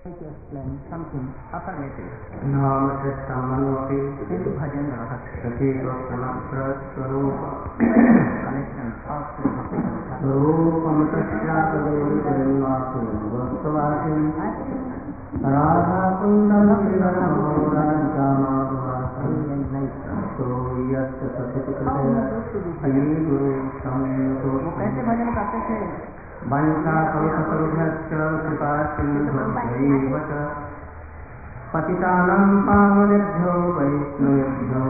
to explain something affirmative. नामकृष्णमनोऽपि Hindu bhajan rahas. सतीत्वसमप्रस्वरूप Connection of the रूपं तस्यापदोरिजन्मातु वस्तुवासिं राधाकुन्दमभिरमहोराजामाभवासं तो यस्य सतिकृतया अयि गुरु संयुतो वो कैसे भजन करते थे? वंशाकल्पतरुभ्यश्च कृपासिन्धुभ्यैव च पतितानां पावनेभ्यो वैष्णवेभ्यो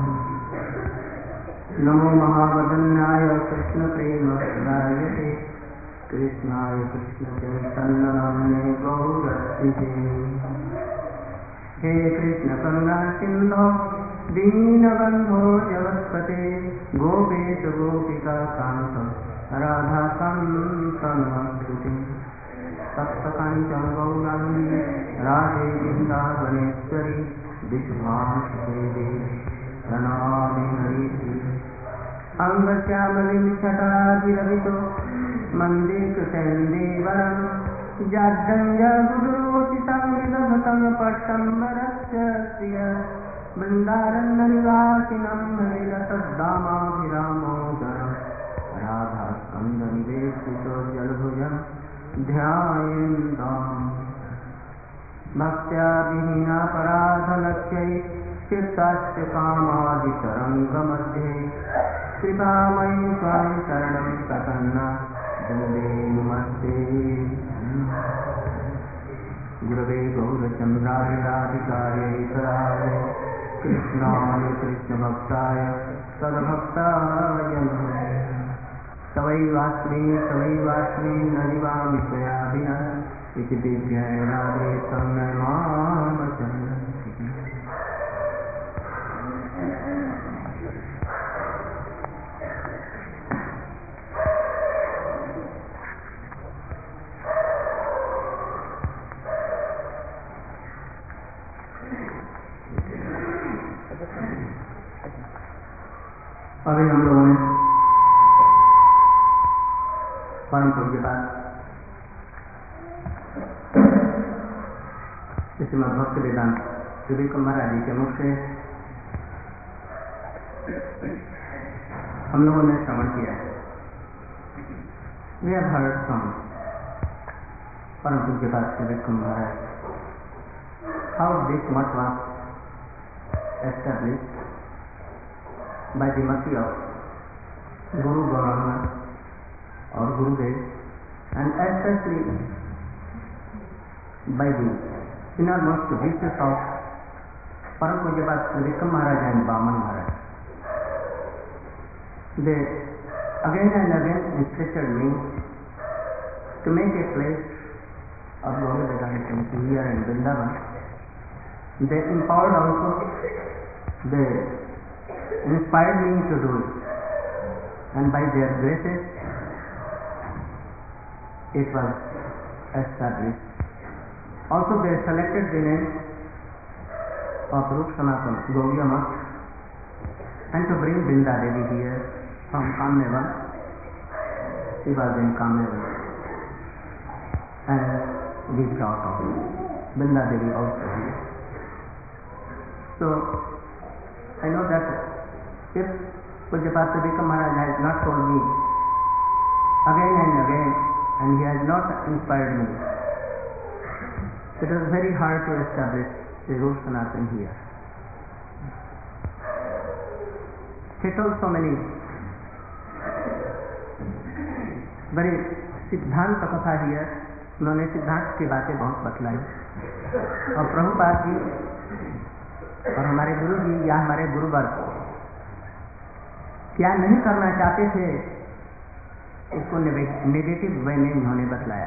नमो महावदन्याय कृष्णप्रेमप्रदायते कृष्णाय कृष्णचैतन्यनाम्ने गौरश्रीते हे कृष्णकरुणा सिन्धो दीनबन्धो जगत्पते गोपेश गोपिकान्त राधाकान्त नमस्ते सप्तकाञ्चन गौराङ्गी राधे वृन्दावनेश्वरी विश्वांसदेवी प्रणमामि हरिप्रिये अङ्गश्यामलिं छटाभिरहितो मन्दे कृतैर्देवरं जाड्डञ्जगुरुचितं विदधतं पट्टम्बरस्य श्रिय वृन्दारण्यनिवासिनं हरिरसद्दामाभिरामोदरं राधास्कन्दनिवेशितो जलभुजं ध्यायेन्ताम् भक्त्या विहीनापराधलक्ष्यै चित्तस्य कामादितरङ्गमध्ये कृपामयि त्वां शरणं प्रपन्ना वन्दे नमस्ते गुरवे गौरचन्द्राय राधिकायै तदाय कृष्णाय कृष्णभक्ताय सद्भक्ताय नमः तवैवास्मि न जीवामि त्वया विना इति दिव्याय राधे तन्नमामचन्द्र अभी हम लोगों ने परम पूज्य बात श्रीमद् भक्ति वेदांत विवेकानंद महाराज जी के मुख से हम लोगों ने श्रवण किया है। We have heard from परम पूज्य बात विवेकानंद महाराज how this much was established by the mercy of Guru Gauranga or Gurudev, and especially by the innermost wishes of Param Pujyapat Vivekananda Maharaj and Vaman Maharaj. They again and again instructed me to make a place of Gaura Vedanta here in Vrindavan. They empowered also, they inspired me to do it, and by their graces it was established. Also they selected the name of Rup Sanatan Gaudiya Math and to bring Brinda Devi here from Kamnevan. She was in Kamnevan, and we brought out Brinda Devi also here. So I know that if Pujyapat Vivekananda Maharaj has not told me again and again, and he has not inspired me, it was very hard to establish the Rup Sanatan here. He told so many very सिद्धांत कथा here. उन्होंने सिद्धांत की बातें बहुत बतलाई, और प्रभुपाद जी और हमारे गुरु जी या हमारे गुरुवर्ग क्या नहीं करना चाहते थे, इसको नेगेटिव वे में उन्होंने बतलाया.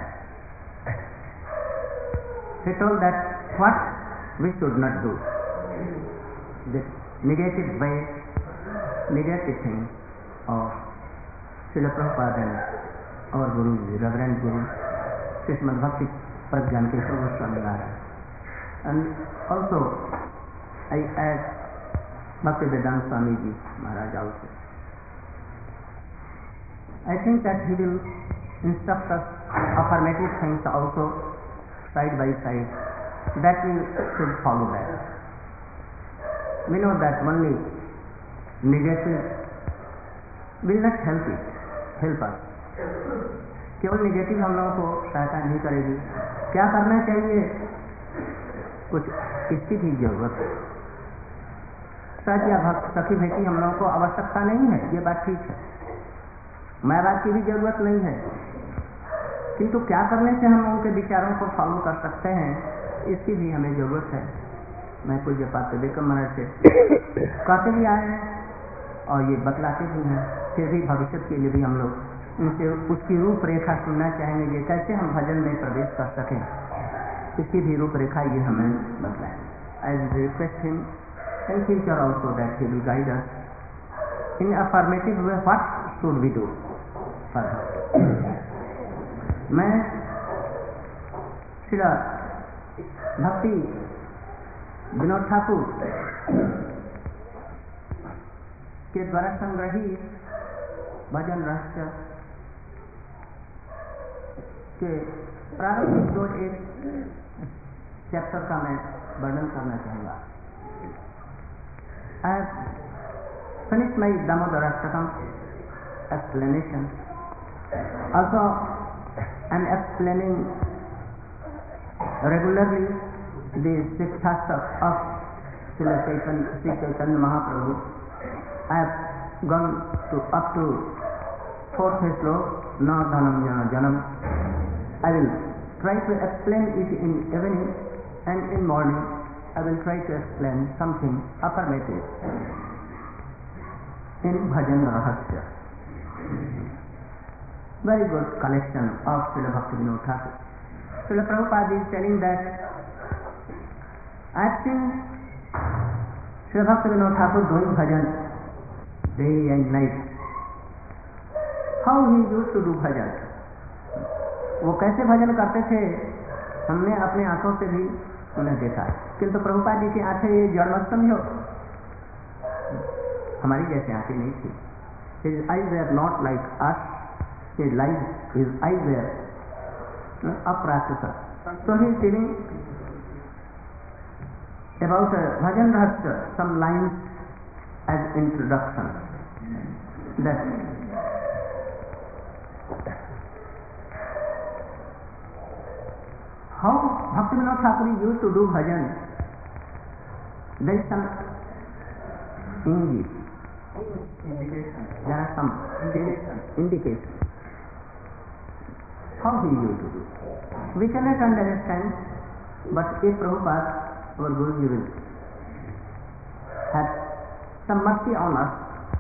He told that what we should not do, the negative way, negative thing of Srila Prabhupada and our Guru, the Reverend Guru, Srimad Bhakti Pragyan Keshava Goswami Maharaj. And also I add Bhakti Vedanta Swami Ji Maharaj also. I think that he will instruct us affirmative things also side by side, that we should follow that. We know that only negative will not help us. केवल negative हम लोगों को सहायता नहीं करेगी. क्या करना चाहिए? कुछ इसकी भी जरूरत है. सच या भक्त सखी भेटी हम लोगों को आवश्यकता नहीं है, ये बात ठीक है. मायावाद की भी जरूरत नहीं है, किंतु क्या करने से हम उनके विचारों को फॉलो कर सकते हैं, इसकी भी हमें जरूरत है. मैं पूज्य पात्र विक्रम महाराज से कहते भी आए हैं और ये बतलाते भी हैं. फिर भी भविष्य के लिए भी हम लोग उनसे उसकी रूपरेखा सुनना चाहेंगे कि कैसे हम भजन में प्रवेश कर सकें. इसकी भी रूपरेखा ये हमें बतलाएं. I request him in future also that he will guide us in affirmative way. What should we do further? मैं श्री भक्ति विनोद ठाकुर के द्वारा संग्रहित भजन रहस्य के प्रारंभिक जो एक चैप्टर का मैं वर्णन करना चाहूँगा. I have finished my Damodara Ashtakam explanation. Also, I am explaining regularly the Sikshastak of Sri Chaitanya Mahaprabhu. I have gone up to 4th sloka, Na Dhanam Jana Janam. I will try to explain it in evening, and in morning I will try to explain something affirmative in Bhajan Rahasya. Very good collection of Srila Bhakti Vinod Thakur. Srila Prabhupada is telling that I have seen Srila Bhakti Vinod Thakur doing bhajan day and night. How he used to do bhajan? वो कैसे भजन करते थे, हमने अपने आंखों से भी उन्हें देखा. किंतु प्रभुपाद जी की आंखें ये जड़ मत समझो, हमारी जैसी आंखें नहीं थी. His eyes were not like us. His eyes were aprakita. So he is telling about Bhajan Rahasya, some lines as introduction. That how Bhaktivinoda Thakur used to do bhajan. There is some indication. There are some indications. How he used to do. We cannot understand, but if Prabhupada, our Guruji, will have some mercy on us,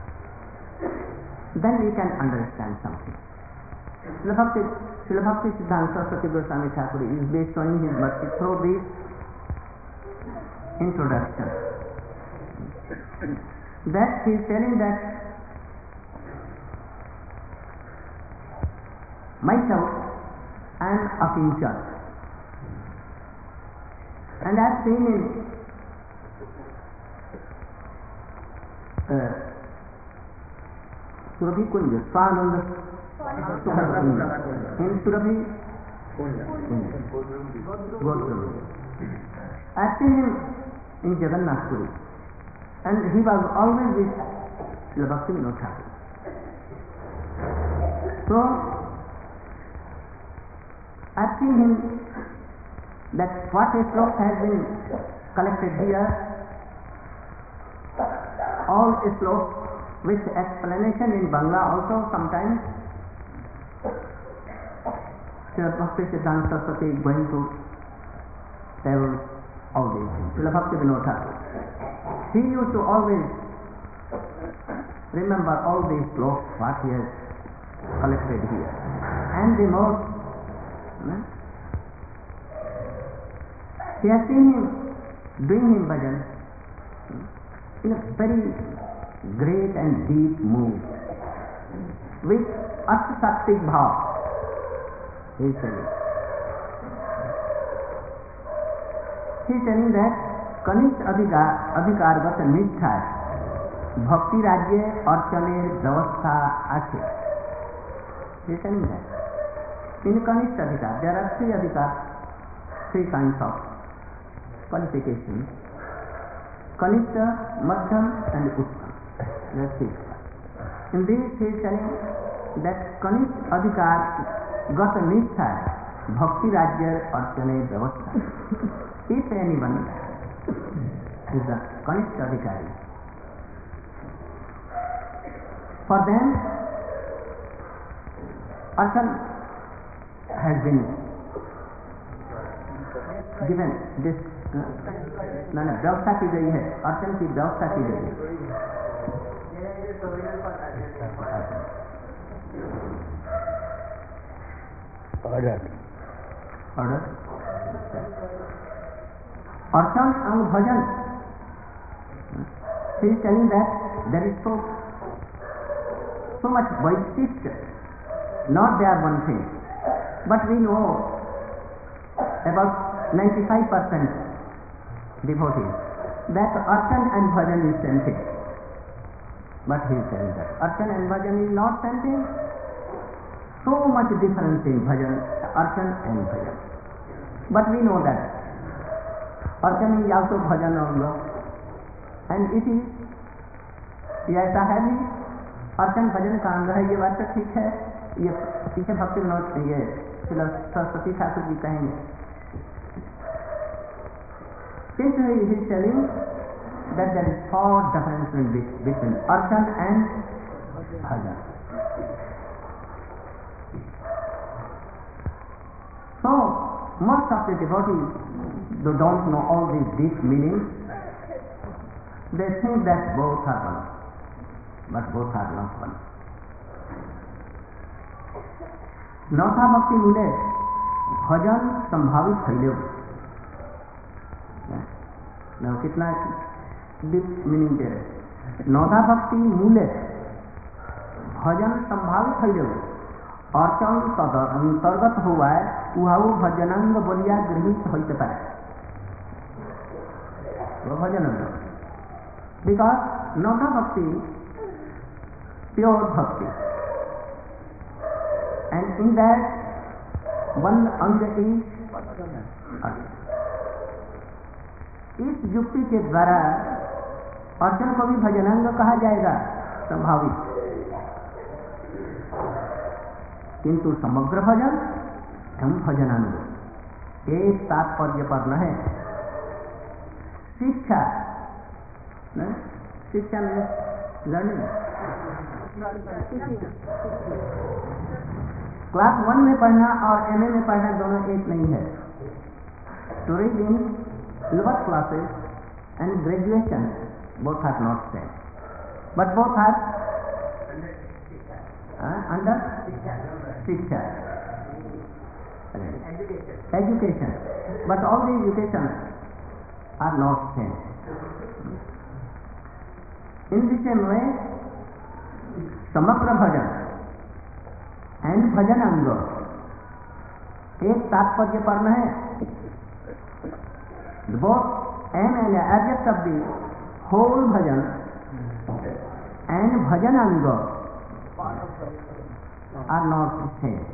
then we can understand something. Srila Bhakti Siddhanta Saraswati Goswami Thakur is bestowing his mercy through this introduction. That he is telling that myself I am a pincher, and I have seen in Surabhi Kunja, Swananda in Surabhi Godrum. I have seen him in Jagannath Puri, and he was always with Srila Bhakti Vinod Thakur. So I have seen him that what a sloka has been collected here, all sloka with explanation in Bangla also sometimes. Srila Bhakti Siddhanta Saraswati is going to tell all these things. Srila Bhakti Vinod Thakur, he used to always remember all these slokas what he has collected here, and the more he has seen him doing him bhajan in a very great and deep mood with Ashtaktik bhav. He is telling that कनिष्ठ अधिकारगत निष्ठा भक्ति राज्य अर्चनेर व्यवस्था आछे. He is telling that in कनिष्ठ अधिकार there are 3 अधिकार. three kinds of qualifications: Kanishta, Madhyam and Uttam. That's it. In this he is telling that Kanishta Adhikar Gata Nishtha Bhakti Rajya Archane Vyavastha. If anyone is a Kanishta Adhikari, for them Archan has been given this व्यवस्था की गई है, अर्चन की व्यवस्था की गई है. ऑर्डर अर्चन and bhajan. He is telling that there is so much Vaishishya, not there one thing, but we know about 95% devotees that archan and bhajan is same thing. But he is telling that archan and bhajan is not same thing. So much difference in bhajan, archan and bhajan. But we know that archan is also bhajan also, and it is ऐसा है भी अर्चन भजन का अंग है. ये बात तो ठीक है, ये पीछे भक्ति विनोद ये सरस्वती ठाकुर जी कहेंगे. Since he is telling that there is far difference between archan and bhajan. So most of the devotees who don't know all these deep meanings, they think that both are one, but both are not one. नौथा भक्ति मूले भजन संभावित फैले. कितना deep meaning दे रहे. नौधा भक्ति मूले भजन संभावित फैले. अर्चन अंतर्गत हुआ है उहाऊ भजनांग बोलिया गृहित होते पाए वो भजनांग. Because नौधा bhakti pure bhakti, and in that one anga is. इस युक्ति के द्वारा अर्चन को भी भजनांग कहा जाएगा संभावित, किंतु समग्र भजन एवं भजनांग एक तात्पर्य पर न है. शिक्षा शिक्षा में लर्निंग. क्लास 1 में पढ़ना और MA में पढ़ना दोनों एक नहीं है. To read in lower classes and graduation both are not same, but both are under shiksha, education, but all the educations are not same. In the same way samagra bhajan and bhajanang एक तात्पर्य पर न है. Both aim and object of the whole bhajan and bhajananga are not the same.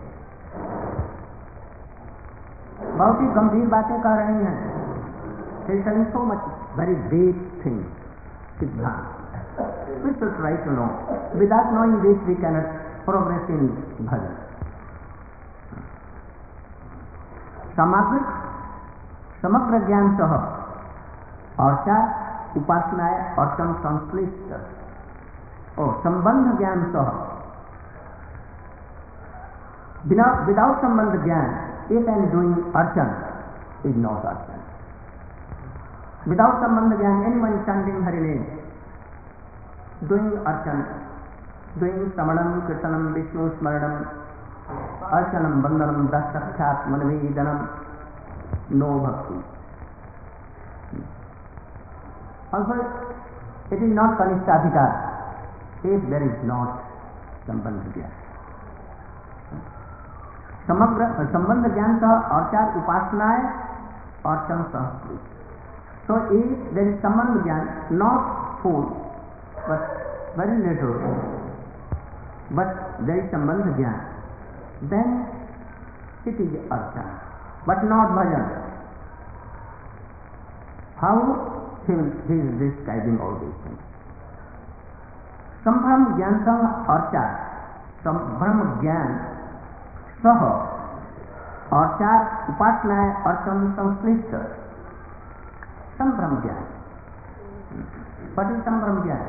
बहुत ही गंभीर बातें कह रहे हैं. He is telling so much very deep things, सिद्धांत. We should try to know. Without knowing this, we cannot progress in bhajan. समग्र ज्ञान सह अर्चा उपासनाएं अर्चन संश्लिष्ट और संबंध ज्ञान सह. विदाउट संबंध ज्ञान एक and doing archan is not archan. Without sambandha jnana anyone chanting Hari name, doing archan, doing shravanam kirtanam Vishnu smaranam archanam vandanam दक्षात मनवेदनम, no bhakti. Also, it is not kanishta adhikar if there is not sambandh jnana. समग्र संबंध ज्ञान सह अर्चा उपासनाएं अर्चन Sanskrit. So if there is संबंध ज्ञान, not full but very little, but there is संबंध ज्ञान, then it is archa, but not bhajan. How he is describing all these things. संभ्रम ज्ञान संग अर्चार, संभ्रम ज्ञान सह अर्चार उपासनाएं अर्चन संश्लिष्ट संभ्रम ज्ञान। पति संभ्रम ज्ञान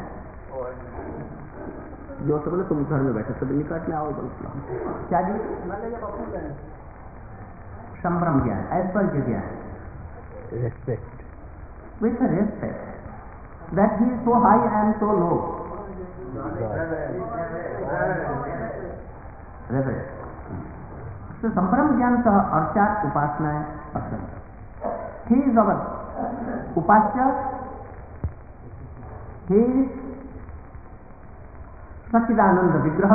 जो सब बोले तुम घर में बैठे सब निकट में आओ बोलो क्या जी संभ्रम ज्ञान ऐश्वर्य ज्ञान Respect. with respect that he is so high and so low. Reverence. So संभ्रम ज्ञान सह अर्चार उपासनाएं अर्चन। He is our उपास्य, he is सच्चिदानंद विग्रह,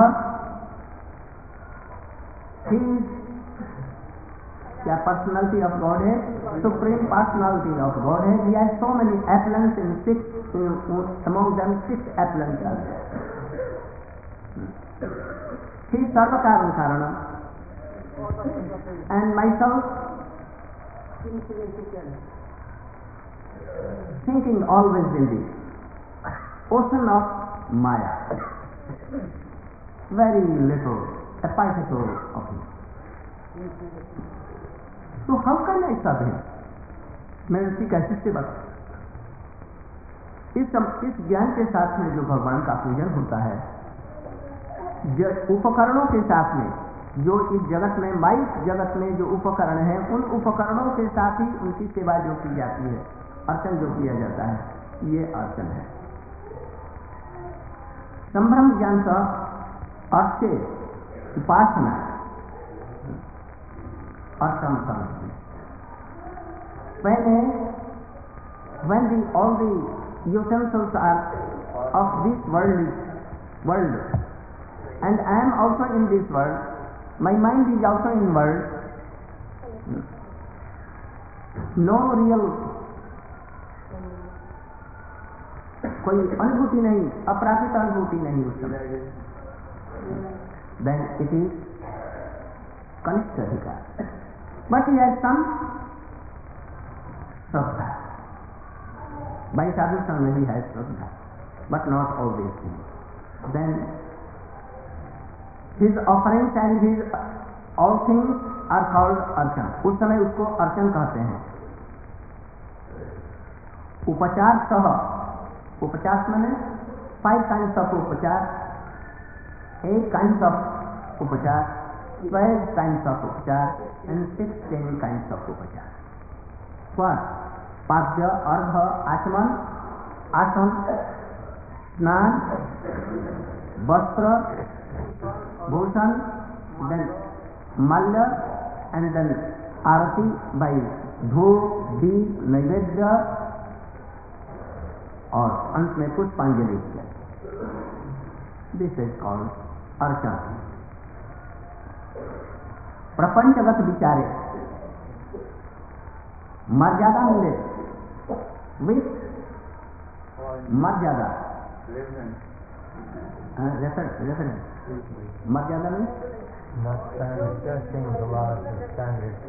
he is क्या personality of Godhead, supreme personality of Godhead. He has so many appellants in among them 6 appellants are there. He is Sarva Karan Karana, and myself thinking always in the ocean of Maya, very little a particle of him. So how can I serve him? मैं उसकी कैसे सेवा करूं? इस ज्ञान के साथ में जो भगवान का पूजन होता है, उपकरणों के साथ में जो इस जगत में माइक जगत में जो उपकरण है, उन उपकरणों के साथ ही उनकी सेवा जो की जाती है, अर्चन जो किया जाता है, ये अर्चन है। संभ्रम ज्ञान का अर्थ से उपासना अर्चन समझते। When all the utensils are of this world, and I am also in this world, my mind is also in world, no real कोई अनुभूति नहीं, अपराधिक अनुभूति नहीं उस समय, then it is कनिष्ठ अधिकार, but he has some Shraddha, by sadhu he has Shraddha, but not all these things. Then his offerings and his all things are called अर्चन, उस समय उसको अर्चन कहते हैं। उपचार सह, उपचार माने 5 kinds of उपचार, 8 kinds of उपचार, 12 kinds of उपचार, and 16 kinds of उपचार। What? पाद्य, अर्घ, आचमन, आसन, स्नान, वस्त्र, Bhushan, then malya, and then Aarti by धूप, दीप, नैवेद्य, और अंत में पुष्पांजलि किया। This is called अर्चन। प्रपंचगत विचारे मर्यादा मिले, with मर्यादा reference मर्यादा में Not transgressing the laws and standards.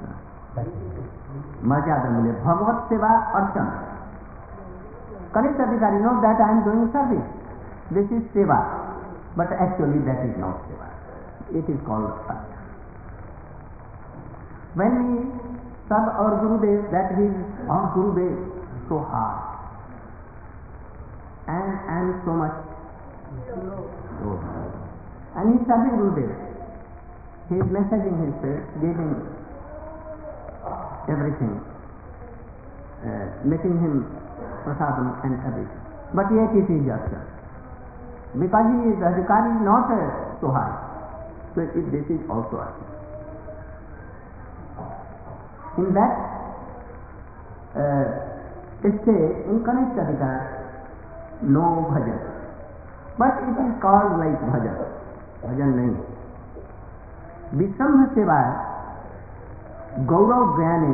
मर्यादा मिले, भगवत सेवा अर्चन। कनिष्ठ अधिकारी know that I am doing service, this is seva, but actually that is not seva, it is called archan. When we serve our Gurudev, that is our Gurudev so hard and so much low, and he is serving Gurudev, he is massaging his face, giving everything, making him prasadam and everything, but yet it is archan, because he is adhikari not so high, so this is also archan. In that state, in Kanishta Adhikar, no bhajan, but it is called like bhajan, bhajan nahi. विश्रम्भ सेवा गौरव ज्ञाने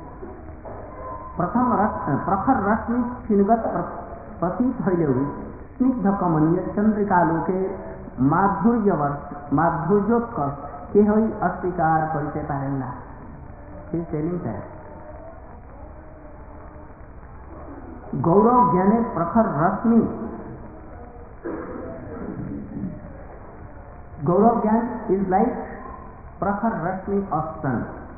प्रखर रश्मि क्षीणगत प्रतीत भइलेउ स्निग्ध कमनीय चंद्रिकालोके माधुर्योत्कर्ष केही अस्वीकार करिते पारेन। He is telling that गौरव ज्ञाने प्रखर रश्मि, गौरव ज्ञान इज लाइक प्रखर रश्मि ऑफ सन.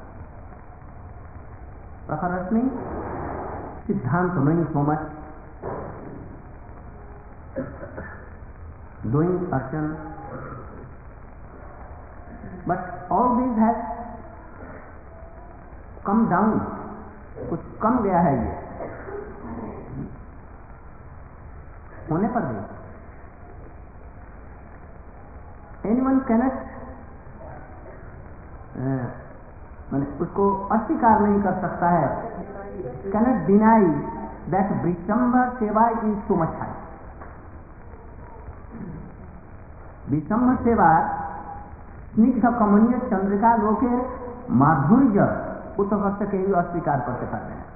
प्रखर रश्मि सिद्धांत means so much, doing action, but all these has come down. कुछ कम गया है ये होने पर भी. Anyone cannot मैंने उसको अस्वीकार नहीं कर सकता है. cannot deny that विषम्भर सेवा is so much high. विषम्भर सेवा स्निग्ध कमनीय चंद्रिका लोके माधुर्य उत्कर्ष के ही अस्वीकार करते करते हैं.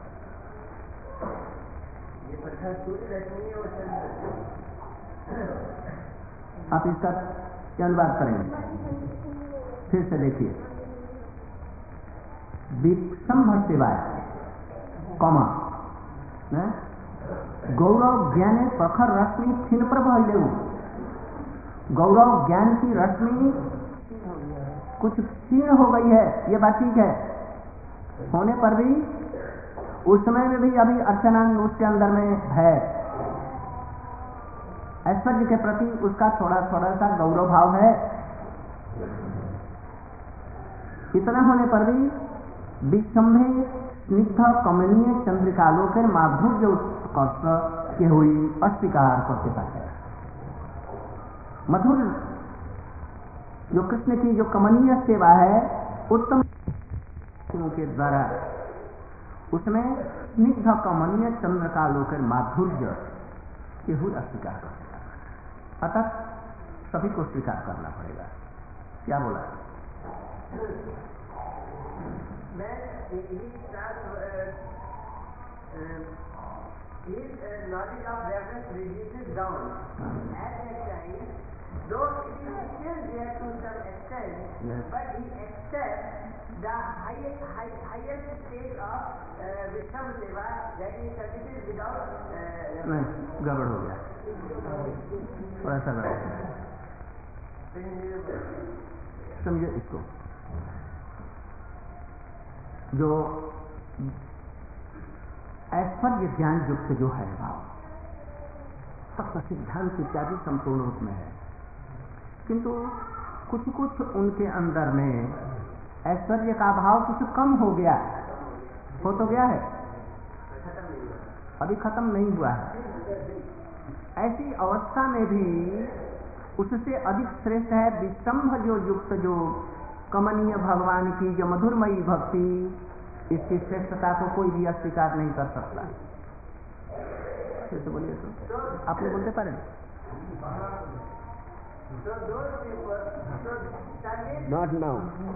आप इसका अनुवाद करेंगे. फिर से देखिए. विषम्भर सेवा कमा गौरव ज्ञाने प्रखर रश्मि क्षीण प्रभा ले. गौरव ज्ञान की रश्मि कुछ क्षीण हो गई है, ये बात ठीक है. होने पर भी उस समय में भी अभी अर्चनांग उसके अंदर में है. ऐश्वर्य के प्रति उसका थोड़ा थोड़ा सा गौरव भाव है. इतना होने पर भी विषम्भे स्निग्ध कमनीय चंद्रिकालोके माधुर्य उत्कर्ष के हुई अस्वीकार करते पाते. मधुर जो कृष्ण की जो कमनीय सेवा है उत्तम के द्वारा उसमें स्निग्ध कमनीय चंद्रिकालोके माधुर्य के हुई अस्वीकार करते. अतः सभी को स्वीकार करना पड़ेगा. क्या बोला? His knowledge of reference reduces down. At that time, though it is still there to some extent, yes, but he accepts the highest stage of Visham Seva, that is services without नहीं, गड़बड़ हो गया. थोड़ा सा गड़बड़. समझे इसको. जो ऐश्वर्य ज्ञान युक्त जो है भाव तत्व सिद्धांत इत्यादि संपूर्ण रूप में है, किंतु कुछ कुछ उनके अंदर में ऐश्वर्य का भाव कुछ कम हो गया. हो तो गया है, अभी खत्म नहीं हुआ है. ऐसी अवस्था में भी उससे अधिक श्रेष्ठ है विषम्भ जो युक्त जो कमनीय भगवान की जो मधुरमयी भक्ति. इसकी श्रेष्ठता को कोई भी अस्वीकार नहीं कर सकता. फिर तो बोलिए. तो आप लोग बोलते पारे. Not now.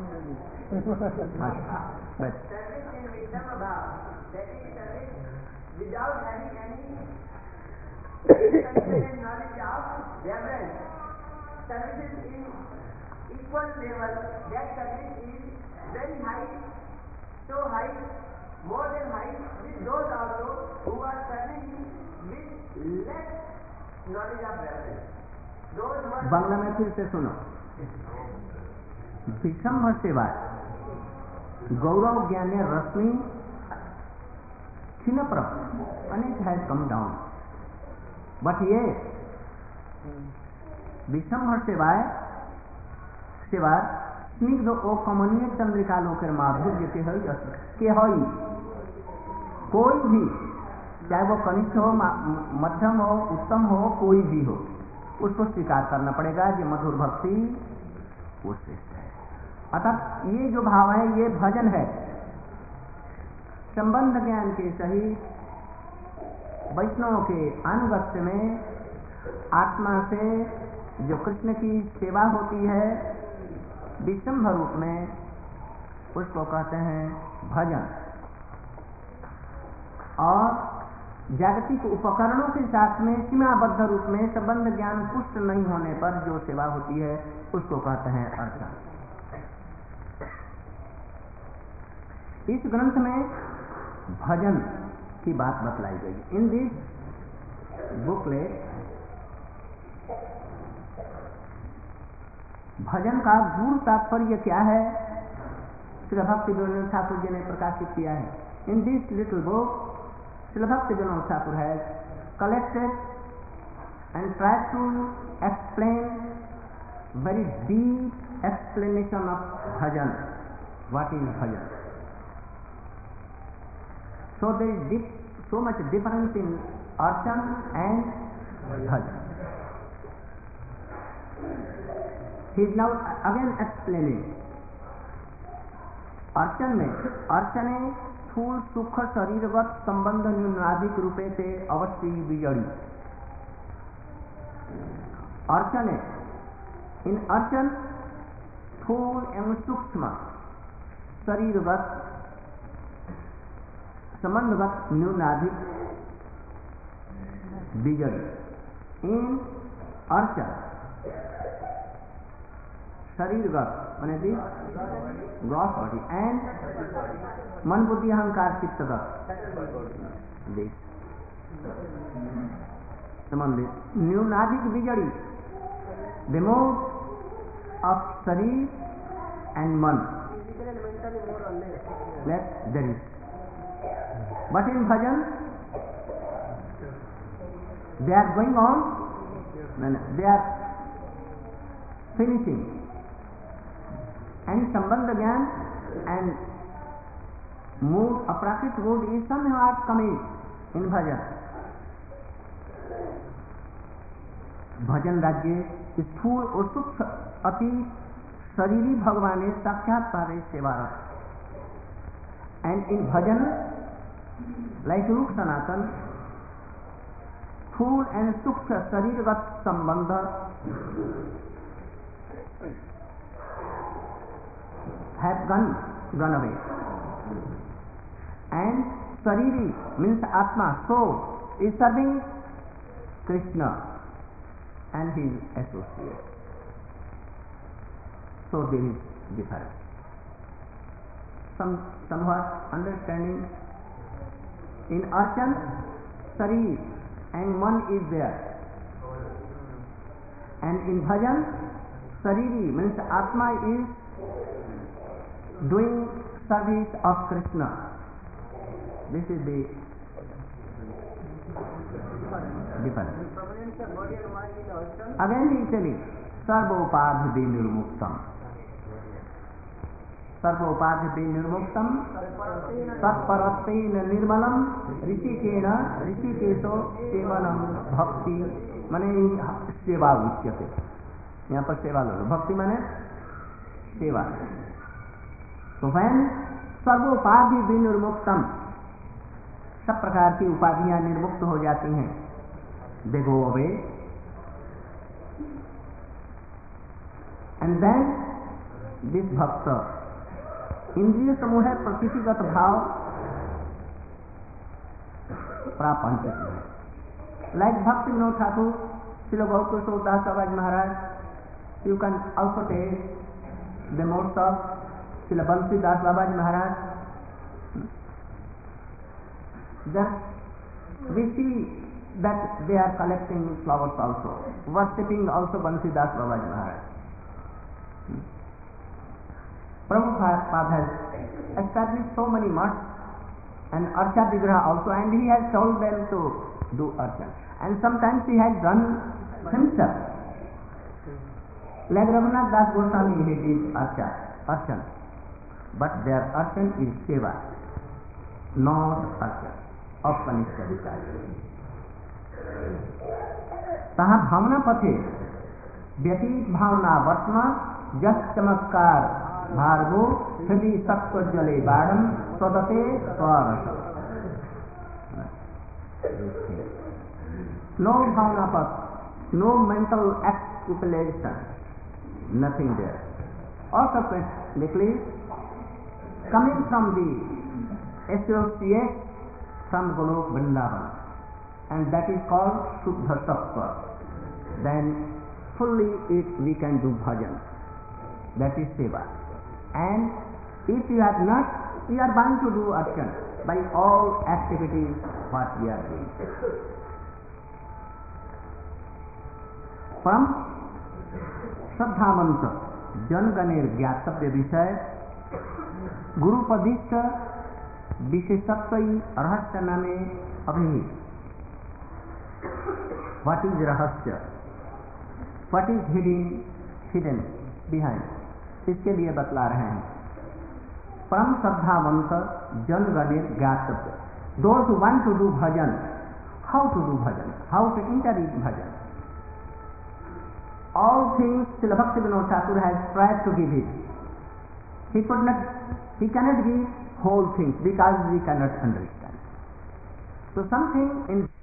Without having any knowledge of reverence, services in equal level, that service is very high, so high, more than high, with those also who are serving with less knowledge of reverence. Those who are Bangla में फिर से सुनो. विषम्भ सेवा गौरव ज्ञाने रश्मि क्षीण प्रभ and it has come down. But ये विषम्भ सेवा स्निग्ध ओ कमनीय चंद्रिका लोके माधुर्य के हई कोई भी, चाहे वो कनिष्ठ हो, मध्यम हो, उत्तम हो, कोई भी हो, उसको स्वीकार करना पड़ेगा. ये मधुर भक्ति वो श्रेष्ठ है. अतः ये जो भाव है ये भजन है. संबंध ज्ञान के सहित वैष्णव के अनुगत्य में आत्मा से जो कृष्ण की सेवा होती है विषम्भ रूप में, उसको कहते हैं भजन. और जागतिक उपकरणों के साथ में सीमाबद्ध रूप में संबंध ज्ञान पुष्ट नहीं होने पर जो सेवा होती है उसको कहते हैं अर्चन. इस ग्रंथ में भजन की बात बतलाई गई। इन दिस बुकलेट भजन का गूढ़ तात्पर्य क्या है श्री भक्ति विनोद ठाकुर जी ने प्रकाशित किया है। In this little book Shri Bhakti Vinod Thakur has collected and tried to explain very deep explanation of bhajan, what is bhajan. So there is so much difference in archan and bhajan. He is now again explaining. अर्चन में अर्चने स्थूल सुख शरीरगत संबंध न्यूनाधिक रूपे से अवश्य बिजड़ी। अर्चने इन अर्चन स्थूल एवं सूक्ष्म शरीरगत संबंधगत न्यूनाधिक बिजड़ी। इन अर्चन शरीरगत माने दी ग्रॉस बॉडी एंड मन बुद्धि अहंकार चित्तगत संबंधित न्यूनाधिक बिजड़ी the mode of sharir and man, less there is. But in bhajan they are going on, they are finishing, and sambandha gyan and mood, aprakrit mood is somehow coming in bhajan. भजन राज्य स्थूल और सूक्ष्म अति शरीरी भगवान साक्षात पावे सेवारत। एंड इन भजन लाइक रूप सनातन स्थूल एंड सूक्ष्म शरीरगत संबंध have gone away, and shariri means atma, soul is serving Krishna and his associates. So there is difference. Somewhat understanding. In archan, sharir and man is there, and in bhajan, shariri means atma is doing service of Krishna. This is the difference. Again he is telling sarvopadhi vinirmuktam, sarvopadhi vinirmuktam tatparatena nirmalam ऋषिकेशो सेवनम भक्ति माने सेवा उच्यते। यहाँ पर सेवा लो, भक्ति माने सेवा। तो when सर्वोपाधि विनिर्मुक्तम, सब प्रकार की उपाधियां निर्मुक्त हो जाती हैं, they go away, and then this bhakta इंद्रिय समूह प्रकृतिगत भाव प्रापंचिक है। Like Bhakti Vinod Thakur, Shri Gaur Das Baba Maharaj, you can also take the modes of Shri Bansi Das Baba Maharaj. Then we see that they are collecting flowers also, worshipping also Bansi Das Babaji Maharaj. Prabhupada has established so many mutts and Archa Vigraha also, and he has told them to do Archa. And sometimes he has done himself. Like Raghunath Das Goswami, he did Archan. But their Archan is Seva, not Archan of Kanishka Vichari. तहाँ भावना पथे व्यतीत भावना वर्तमा जस चमत्कार भार्गो हृदय सत्व जले बाढ़म स्वदते स्वरस। No भावना पथ, no mental articulation, nothing there. Also consequently, coming from the associate from Golok Vrindavan, and that is called Shuddha Sattva. Then fully we can do bhajan. That is seva. And if you have not We are bound to do action by all activities what we are doing. परम श्रद्धावंत जनगणेर ज्ञातव्य विषय गुरुपदिष्ट विशेषत्व रहस्य नामे अभिहित. What is रहस्य? What is hidden behind? इसके लिए बतला रहे हैं. परम श्रद्धावंत जनगणेर ज्ञातव्य. Those who want to do bhajan, how to do bhajan, how to enter in bhajan. All things Srila Bhaktivinoda Thakur has tried to give it. He cannot give whole things because we cannot understand. So something in